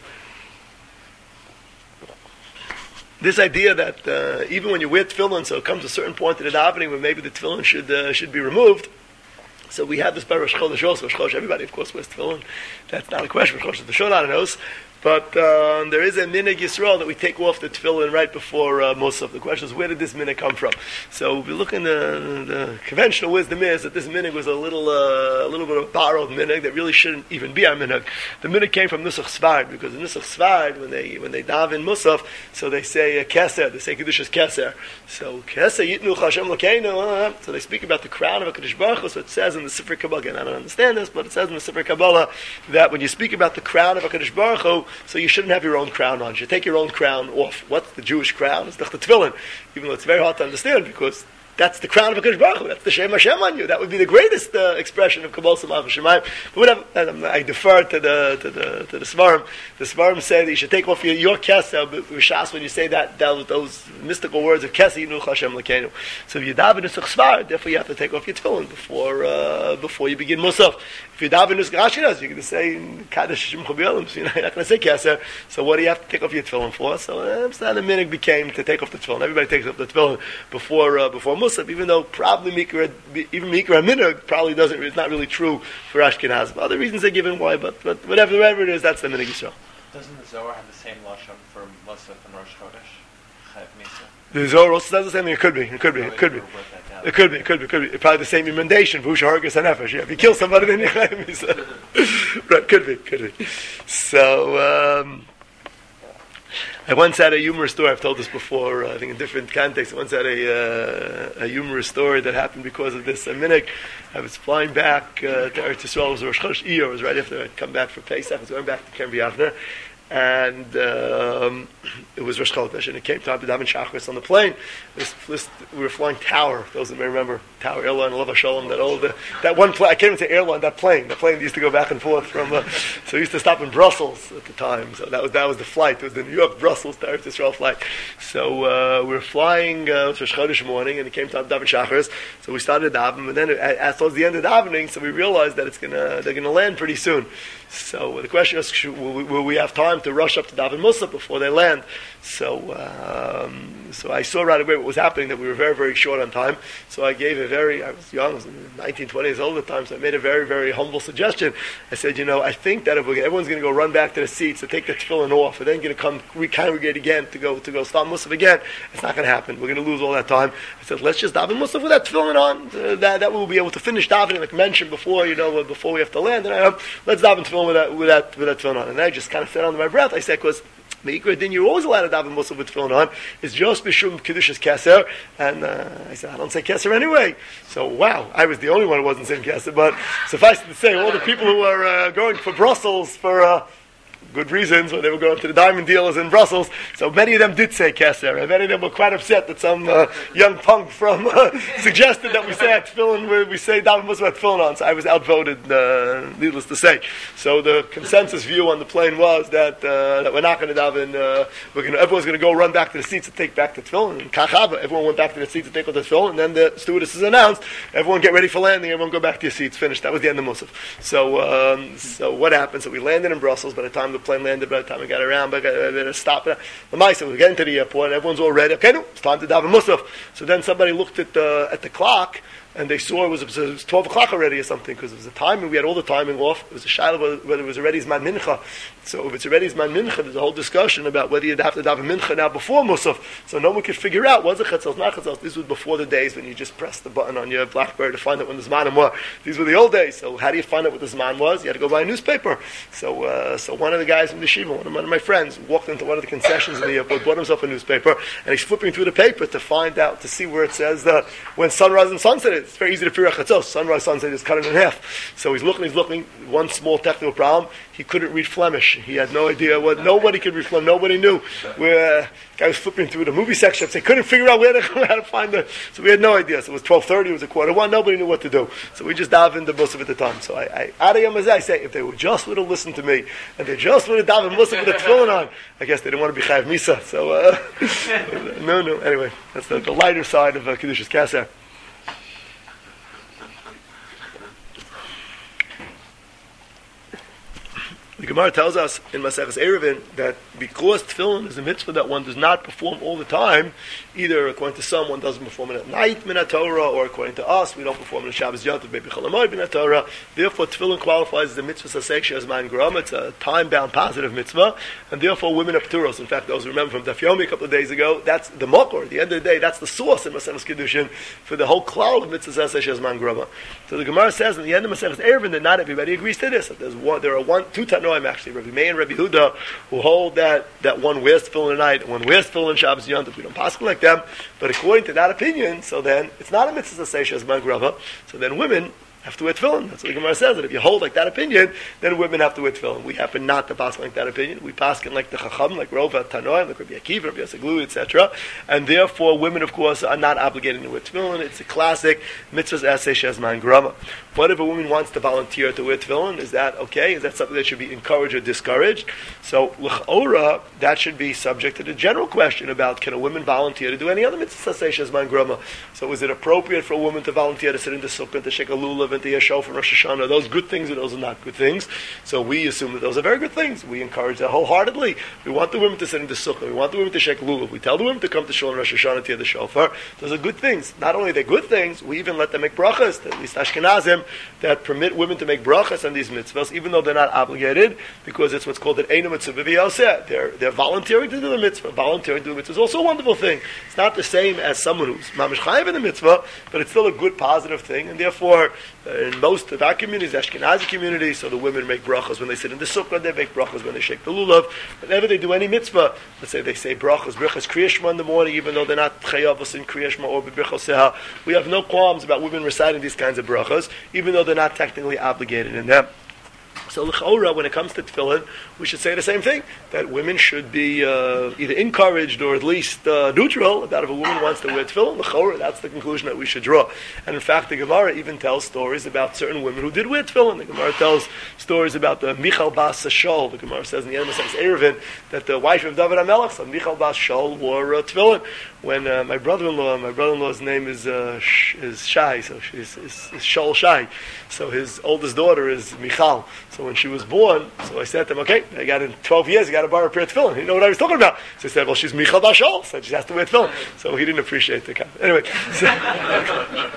This idea that uh, even when you wear tefillin, so it comes to a certain point in the davening where maybe the tefillin should uh, should be removed. So we have this by Rosh Chodesh also. Rosh Chodesh, everybody of course wears tefillin. That's not a question. Rosh Chodesh the Shon knows. But um, there is a minhag Yisrael that we take off the tefillin right before uh, Musaf. The question is, where did this minhag come from? So if you look in the, the conventional wisdom is that this minhag was a little uh, a little bit of a borrowed minhag that really shouldn't even be our minhag. The minhag came from Nusach Svard, because in Nusach Svard, when they when they daven Musaf, so they say uh, Keser, they say Kedushas Keser. So Keser Yitnu Hashem Lakeinu. So they speak about the crown of HaKadosh Baruch Hu. So it says in the Sifrei Kabbalah. Again, I don't understand this, but it says in the Sifrei Kabbalah that when you speak about the crown of HaKadosh Baruch Hu, so you shouldn't have your own crown on. You should take your own crown off. What's the Jewish crown? It's the tefillin. Even though it's very hard to understand, because that's the crown of HaKadosh Baruch Hu. That's the Shem Hashem on you. That would be the greatest uh, expression of Kabbalah Samach Shemayim. But whatever, um, I defer to the to the to the Svarim. The Svarim say that you should take off your, your kesser, Rishas, when you say that, that those mystical words of kesser Yitnu Hashem L'Keinu. So if you daven Nusach Svar, therefore you have to take off your tefillin before uh, before you begin Musaf. If you daven Nusach Ashkenaz, you're going to say Kaddish Shem Chaviyalim. So you're not going to say kesser. So what do you have to take off your tefillin for? So uh, so the minhag became to take off the tefillin. Everybody takes off the tefillin before uh, before Musaf. Even though probably Mikra, even Mikra Minhag probably doesn't, it's not really true for Ashkenaz. Other reasons are given why, but, but whatever, whatever it is, that's the Minhag Yisrael. Doesn't the Zohar have the same lashon for Musaf and Rosh Chodesh? Chayav Misa. The Zohar also says the same thing. It could be. It could be. It could be. It could be. It could be. It could be. It's probably the same emendation. V'usha hargas hanefesh. Yeah, if you kill somebody, then you chayav misa. Right. Could be. Could be. So. Um, I once had a humorous story. I've told this before, uh, I think in different contexts. I once had a, uh, a humorous story that happened because of this. A minute, I was flying back uh, to Eretz Yisrael. It was Rosh Chodesh Iyar. It was right after I'd come back for Pesach. I was going back to Kerem B'Yavner. And um, it was Rosh Chodesh, and it came time to daven Shachris on the plane. This, this, we were flying Tower. Those that may remember Tower Airline, Love Shalom. That old, uh, that one plane. I came into airline. That plane. The plane used to go back and forth from. Uh, so we used to stop in Brussels at the time. So that was that was the flight. It was the New York Brussels to Eretz Yisrael flight. So uh, we were flying. Uh, it was Rosh Chodesh morning, and it came time to daven Shachris. So we started davening, and then as towards the end of davening, so we realized that it's gonna they're gonna land pretty soon. So the question is, should, will, we, will we have time to rush up to Daven Musaf before they land? So, um, so I saw right away what was happening, that we were very, very short on time. So I gave a very, I was young, I was nineteen, twenty years old at the time, so I made a very, very humble suggestion. I said, you know, I think that if we're, everyone's going to go run back to the seats to take the tefillin off, and then going to come recongregate again to go to go start Musaf again, it's not going to happen. We're going to lose all that time. I said, let's just Daven Musaf with that tefillin on. Uh, that, that we'll be able to finish davening, like mentioned before, you know, before we have to land. And I, um, let's daven tefillin with that, with that, with that tefillin on. And I just kind of said under my breath, I said, because Meikra din, you're always allowed to daven Musaf with tefillin on. It's just b'shum kedushas keser, and uh, I said I don't say keser anyway. So wow, I was the only one who wasn't saying keser. But suffice it to say, all the people who are uh, going for Brussels for uh, good reasons, when they were going to the diamond dealers in Brussels, so many of them did say keser, and many of them were quite upset that some uh, young punk from uh, suggested that we say at tefillin, we say daven Musaf with tefillin on. So I was outvoted, uh, needless to say. So the consensus view on the plane was that uh, that we're not going to daven. Uh, we're going everyone's going to go run back to the seats to take back the tefillin. And kachava, everyone went back to the seats to take out the tefillin, and then the stewardess announced, everyone get ready for landing. Everyone go back to your seats. Finished. That was the end of Musaf. So um, so what happened? So we landed in Brussels. By the time the plane landed, by the time we got around, but I got to stop. The mice, we get into the airport, and everyone's all ready. Okay, no, it's time to daven Musaf. So then somebody looked at the at the clock, and they saw it was, it was twelve o'clock already or something, because it was the timing, we had all the timing off. It was a shiloh whether it was already Zman Mincha. So if it's already Zman Mincha, there's a whole discussion about whether you'd have to daven Mincha now before Musaf. So no one could figure out, was it Chetzos, not Chetzos. This was before the days when you just pressed the button on your BlackBerry to find out when the Zmanim were. These were the old days. So how do you find out what the Zman was? You had to go buy a newspaper. So uh, so one of the guys from the Shiva, one of, one of my friends, walked into one of the concessions in the airport, bought himself a newspaper, and he's flipping through the paper to find out, to see where it says uh, when sunrise and sunset is. It's very easy to figure out Chetzos. Sunrise, sunset is cut it in half. So he's looking, he's looking, one small technical problem, he couldn't read Flemish. He had no idea what, nobody could read Flemish, nobody knew. Where, uh, guy was flipping through the movie section, they couldn't figure out where to, how to find the, so we had no idea. So it was twelve thirty, it was a quarter one, nobody knew what to do. So we just davened the Musaf at the time. So I, I, I say, if they would just would have listened to me, and they just would have davened Musaf with the tefillin on, I guess they didn't want to be Chayav Misa. So, uh, no, no, anyway, that's the, the lighter side of uh, Kedushas Keser. The Gemara tells us in Maseches Eruvin that because tefillin is a mitzvah that one does not perform all the time, either according to some one doesn't perform it at night minat Torah, or according to us we don't perform it on Shabbos Yontif maybe Cholamoid minat Torah. Therefore, tefillin qualifies as a mitzvah sasek as man gram. It's a time-bound positive mitzvah, and therefore women are pturos. In fact, those who remember from Daf Yomi a couple of days ago, that's the makor. At the end of the day, that's the source in Maseches Kedushin for the whole cloud of mitzvah sasek as man gram. So the Gemara says in the end of Maseches Eruvin that not everybody agrees to this. That there's one, there are one, two Tanoim actually, Rabbi Meir and Rabbi Huda, who hold that that one wears tefillin at night and one wears tefillin Shabbos Yontif. We don't pass like them, but according to that opinion, so then it's not a mitzvah sasek as man grava. So then women have to wear tefillin. That's what the Gemara says, that if you hold like that opinion, then women have to wear tefillin. We happen not to pass like that opinion. We pass like the Chacham, like Rova, Tanoim, like Rabbi Akiva, Rabbi Yoseglu, et cetera. And therefore, women, of course, are not obligated to wear tefillin. It's a classic mitzvah sasek as man grava. What if a woman wants to volunteer to wear tefillin? Is that okay? Is that something that should be encouraged or discouraged? So, l'ch'ora, that should be subject to the general question about can a woman volunteer to do any other mitzvah sasek as man grava? So, is it appropriate for a woman to volunteer to sit in the sukkah, to shake a lulav, and to hear shofar Rosh Hashanah? Are those good things or those are not good things? So, we assume that those are very good things. We encourage that wholeheartedly. We want the women to sit in the sukkah. We want the women to shake lulav. We tell the women to come to shul on Rosh Hashanah to hear the shofar. Those are good things. Not only are they good things, we even let them make brachas, at least Ashkenazim, that permit women to make brachas on these mitzvahs, even though they're not obligated, because it's what's called an einu mitzvah v'yoseh. They're they're volunteering to do the mitzvah. Volunteering to do the mitzvah is also a wonderful thing. It's not the same as someone who's mamish chayav in the mitzvah, but it's still a good, positive thing, and therefore In most of our communities, Ashkenazi communities, so the women make brachas when they sit in the sukkah, they make brachas when they shake the lulav. Whenever they do any mitzvah, let's say they say brachas, brachas Kriya Shema in the morning, even though they're not chayavos in Kriya Shema or b'brachos seha. We have no qualms about women reciting these kinds of brachas, even though they're not technically obligated in them. So l'chaura, when it comes to tefillin, we should say the same thing, that women should be uh, either encouraged or at least uh, neutral about if a woman wants to wear tefillin. L'chaura, that's the conclusion that we should draw. And in fact, the Gemara even tells stories about certain women who did wear tefillin. The Gemara tells stories about the Michal Bas Shol. The Gemara says in the end of Eruvin that the wife of David HaMelech, so Michal Bas Shol, wore uh, tefillin. When uh, my brother-in-law, my brother-in-law's name is uh, Sh- is Shai, so she's is, is Shol Shai. So his oldest daughter is Michal. So when she was born, so I said to him, okay, I got in twelve years, you got to borrow a pair of tefillin. He didn't know what I was talking about. So I said, well, she's Michal Bas Shol, so she has to wear tefillin. So he didn't appreciate the comment. Anyway, so,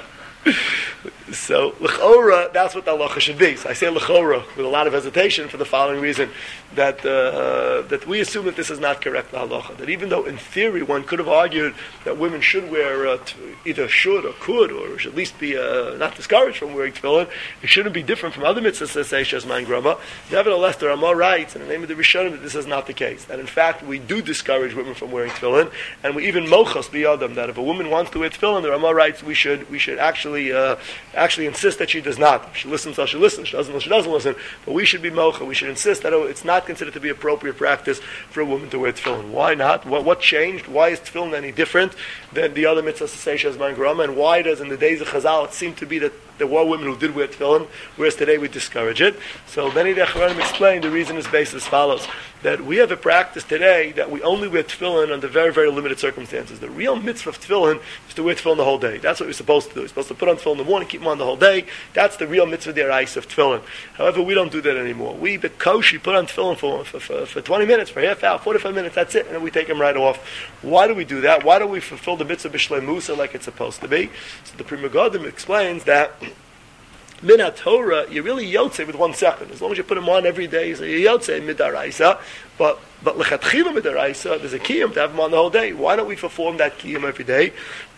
so l'chora, that's what the halacha should be. So I say l'chora with a lot of hesitation for the following reason, that uh, that we assume that this is not correct the halacha. That even though in theory one could have argued that women should wear uh, t- either should or could or should at least be uh, not discouraged from wearing tefillin, it shouldn't be different from other mitzvahs that say Shesman Grama. Nevertheless, the Ramah writes in the name of the Rishonim that this is not the case. And in fact, we do discourage women from wearing tefillin, and we even mochas biyadam that if a woman wants to wear tefillin, the Ramah writes we should we should actually uh, actually insist that she does not. If she listens, so she listens. She doesn't, she doesn't listen. But we should be mocha. We should insist that it's not considered to be appropriate practice for a woman to wear tefillin. Why not? What, what changed? Why is tefillin any different than the other mitzvahs to say Shesman Grama? And why does in the days of Chazal it seem to be that there were women who did wear tefillin, whereas today we discourage it? So many of the Achronim explain the reason is based as follows: that we have a practice today that we only wear tefillin under very, very limited circumstances. The real mitzvah of tefillin is to wear tefillin the whole day. That's what we're supposed to do. We're supposed to put on tefillin in the morning, keep them on the whole day. That's the real mitzvah deraisa of tefillin. However, we don't do that anymore. We, the koshi, put on tefillin for, for, for, for twenty minutes, for half hour, forty-five minutes, that's it, and then we take them right off. Why do we do that? Why do we fulfill the mitzvah b'shleimusa like it's supposed to be? So the Pri Megadim explains that Min HaTorah, you really yotze with one second. As long as you put them on every day, so you yotze midaraisa. But but lechatchila midaraisa, there's a kiyum to have them on the whole day. Why don't we perform that kiyum every day?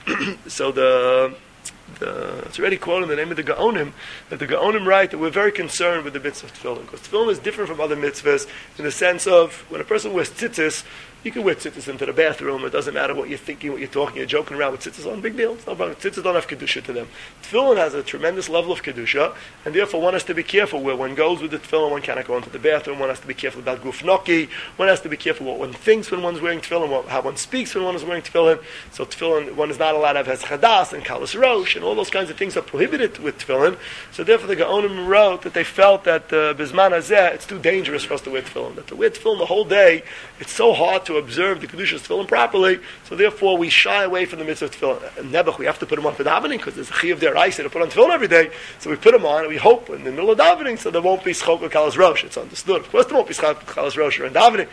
So the the it's already quoted in the name of the Gaonim that the Gaonim write that we're very concerned with the mitzvah of tefillin, because tefillin is different from other mitzvahs in the sense of when a person wears tzitzis, you can wear tzitzis into the bathroom. It doesn't matter what you're thinking, what you're talking, you're joking around with tzitzis on. Big deal. It's no problem. Tzitzis don't have kedusha to them. Tefillin has a tremendous level of kedusha, and therefore one has to be careful where one goes with the tefillin. One cannot go into the bathroom. One has to be careful about guf noki. One has to be careful what one thinks when one's wearing tefillin, what, how one speaks when one is wearing tefillin. So tefillin, one is not allowed to have heschadas and kalas rosh, and all those kinds of things are prohibited with tefillin. So therefore the Gaonim wrote that they felt that bizman uh, hazeh, it's too dangerous for us to wear tefillin. That to wear tefillin the whole day, it's so hard to observe the kedusha tefillin properly, so therefore we shy away from the mitzvah of tefillin. And Nebuch, we have to put them on for davening because there's a chi of their eyes to put on tefillin every day. So we put them on, and we hope in the middle of davening, so there won't be schok or kalas rosh. It's understood. Of course, there won't be schok or kalas rosh in davening.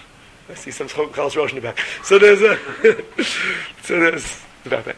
I see some schok or kalas rosh in the back. So there's a so there's the backpack.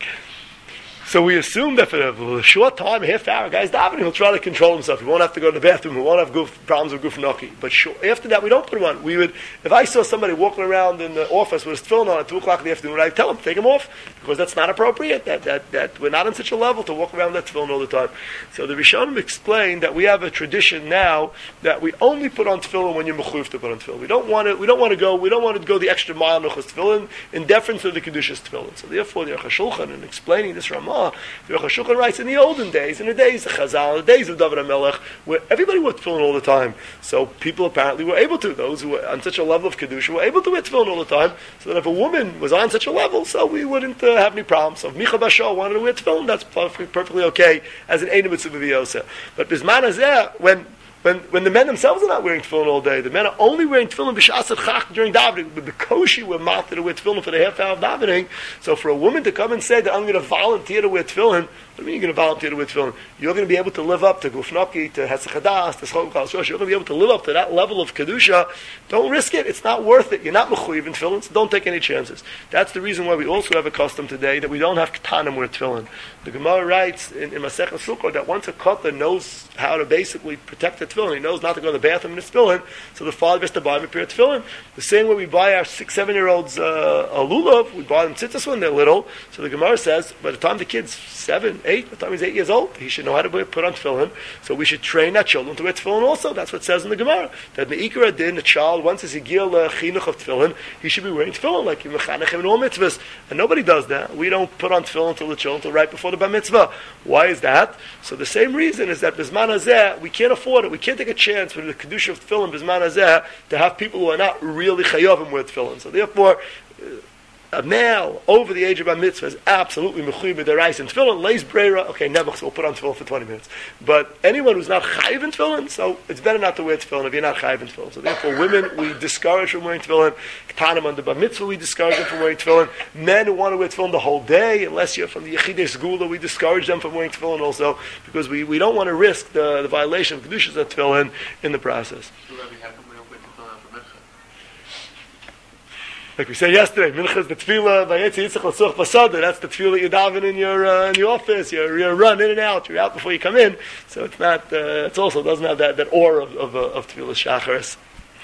So we assume that for a short time, a half hour, a guy's davening, he'll try to control himself. He won't have to go to the bathroom. He won't have goof, problems with guf noki. But sure, after that, we don't put him on. We would, if I saw somebody walking around in the office with his tefillin on at two o'clock in the afternoon, I'd tell him, take him off, because that's not appropriate. That that that we're not on such a level to walk around with that tefillin all the time. So the Rishonim explained that we have a tradition now that we only put on tefillin when you're mechuyev to put on tefillin. We don't want to. We don't want to go. We don't want to go the extra mile mechus tefillin in deference to the kedushas tefillin. So therefore, the Aruch HaShulchan, in explaining this Ramah, the Aruch HaShulchan writes in the olden days, in the days of Chazal, the days of David HaMelech, where everybody wore tefillin all the time. So people apparently were able to. Those who were on such a level of kedusha were able to wear tefillin all the time. So that if a woman was on such a level, so we wouldn't uh, have any problems. So if Micha Bashar wanted to wear tefillin, that's perfectly, perfectly okay as an Ein Mitzvah V'Yosa. But Bisman Hazeh, when When, when the men themselves are not wearing tefillin all day, the men are only wearing tefillin b'shas chach during davening. But the koshi were matter to wear tefillin for the half hour of davening. So for a woman to come and say that I'm going to volunteer to wear tefillin, what do you mean you're going to volunteer to wear tefillin? You're going to be able to live up to gufnaki, to hesach to schok kalas rosh. You're going to be able to live up to that level of kedusha. Don't risk it. It's not worth it. You're not mechuyev in tefillin, so don't take any chances. That's the reason why we also have a custom today that we don't have ketanim wear tefillin. The Gemara writes in, in Masechah Sukkot that once a katan knows how to basically protect the tefillin, he knows not to go to the bathroom in his tefillin, so the father has to buy him a pair of tefillin. The same way we buy our six, seven-year-olds uh, a lulav, we buy them tzitzis when they're little. So the Gemara says, by the time the kid's seven, eight. By the time he's eight years old, he should know how to put on tefillin. So we should train our children to wear tefillin also. That's what it says in the Gemara. That me'ikra din, the child, once he's a gil chinuch of tefillin, he should be wearing tefillin like mechanechim and all mitzvahs. And nobody does that. We don't put on tefillin until the children, until right before the bar mitzvah. Why is that? So the same reason is that bisman hazeh, we can't afford it. We can't take a chance with the kedusha of tefillin bisman hazeh to have people who are not really chayavim with tefillin. So therefore, a male over the age of bar mitzvah is absolutely mechuyev b'deraisa in tefillin. Leis breira, okay, never, so we'll put on tefillin for twenty minutes. But anyone who's not chayiv in tefillin, so it's better not to wear tefillin if you're not chayiv in tefillin. So therefore, women we discourage from wearing tefillin. Ketanim under bar mitzvah we discourage them from wearing tefillin. Men who want to wear tefillin the whole day, unless you're from the Yechidei Segula, we discourage them from wearing tefillin also because we, we don't want to risk the, the violation of kedushas of tefillin in the process. Like we said yesterday, Mincha is the tefillah by Yetzi Yitzchak L'Tzuch Basada. That's the tefillah you daven in your uh, in your office. You're, you're run in and out. You're out before you come in. So it's not. Uh, it's also doesn't have that, that aura of of, uh, of tefillah shacharis.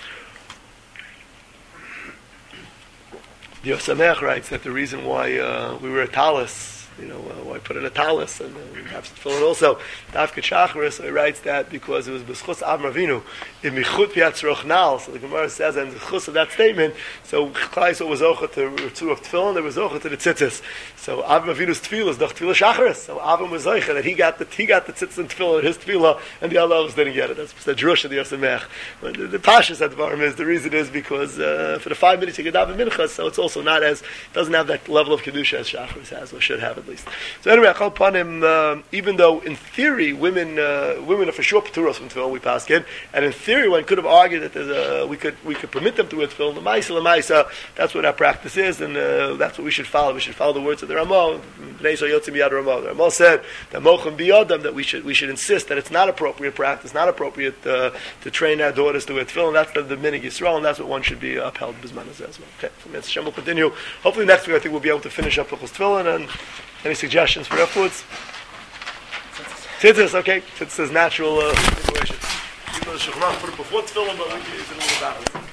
The Yosamech writes that the reason why uh, we were a talis, you know, uh, why put in a talis and uh, we have to fill it also. Dafka Shacharis, so he writes that because it was b'schus Avram Avinu in michut piatzroch nal. So the Gemara says, and the chus of that statement. So Klai was ocha to two of tefillin, there was ocha to the tzitzis. So Avram Avinu's tefillah is doch tefillah Shacharis. So Avram was ocha that he got the he got the tzitzis and tefillah in his tefillah, and the others didn't get it. That's the drush of the Yosemech. But the, the pashas at the Barim is the reason is because uh, for the five minutes you get daven minchas, so it's also not as doesn't have that level of kedusha as Shacharis has or should have at least. So anyway, I call upon him. Um, even though in theory women uh, women are for sure paturos from tefillin, we pass in, and in theory one could have argued that there's a, we could we could permit them to wear tefillin. The ma'isa, the ma'isa, that's what our practice is, and uh, that's what we should follow. We should follow the words of the Ramah. Bnei Yisrael yotzim miyad Ramah. The Ramah said that mochem biyadam that we should we should insist that it's not appropriate practice, not appropriate uh, to train our daughters to wear tefillin. That's the, the minig Yisrael, and that's what one should be upheld bisman as well. Okay, so Hashem will continue. Hopefully next week I think we'll be able to finish up Hilchos Tefillin. And any suggestions for efforts? Tzitzis, okay. Tzitzis is natural uh, continuation. Even though the Shulchan Aruch put it before tefillin, but we can use it a little balance.